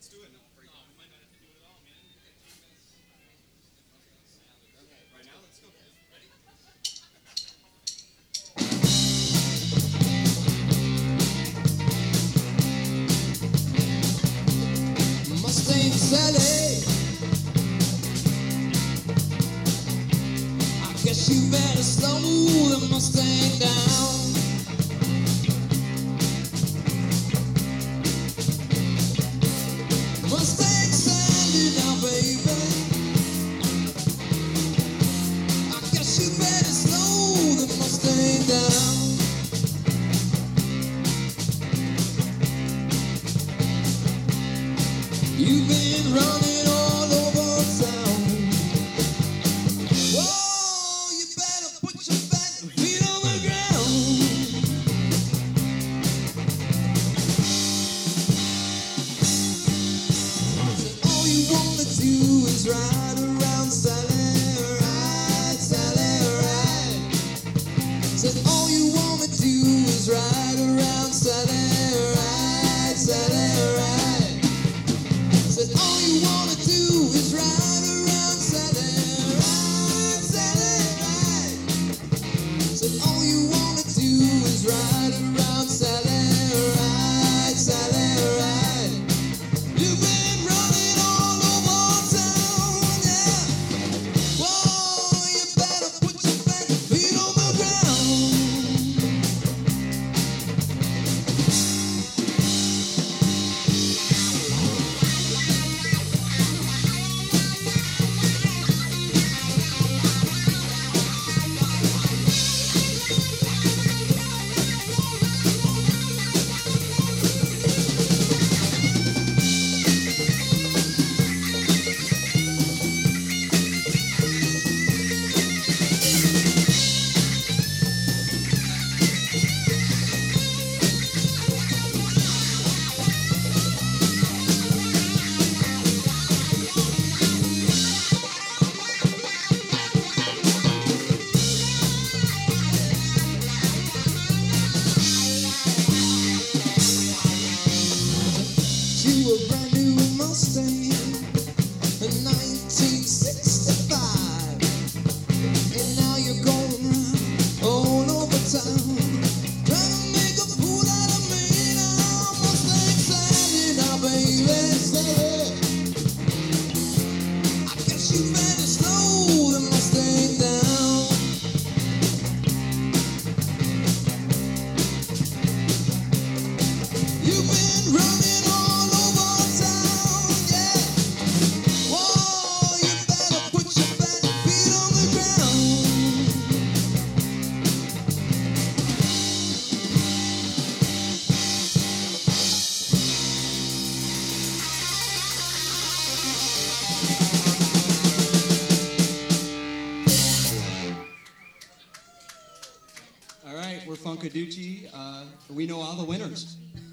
Mustang Sally, I guess you better slow the Mustang down. Mustang Sally now, baby, I guess you better slow the Mustang down. You've been running all over town. Whoa, you better put your back feet on the ground. Said all you wanna do is ride around Sally, ride, Sally, ride. Said all you wanna do is ride around Sally, ride, Sally, ride. Said all you wanna do is ride around Sally, ride, Sally, ride. Said all you wanna do is ride around Sally, ride, Sally, ride. You've been running all over town, yeah. Whoa, you better put your back feet on the ground. You a brand new Mustang in 1965, and now you're going round all over town, trying to make a fool out of me now. Mustang Sally now, baby, Sally, I guess you better slow the Mustang down. You've been running all over town, yeah. Whoa, you better put your back feet on the ground. All right, we're Funkaducci. We know all the winners.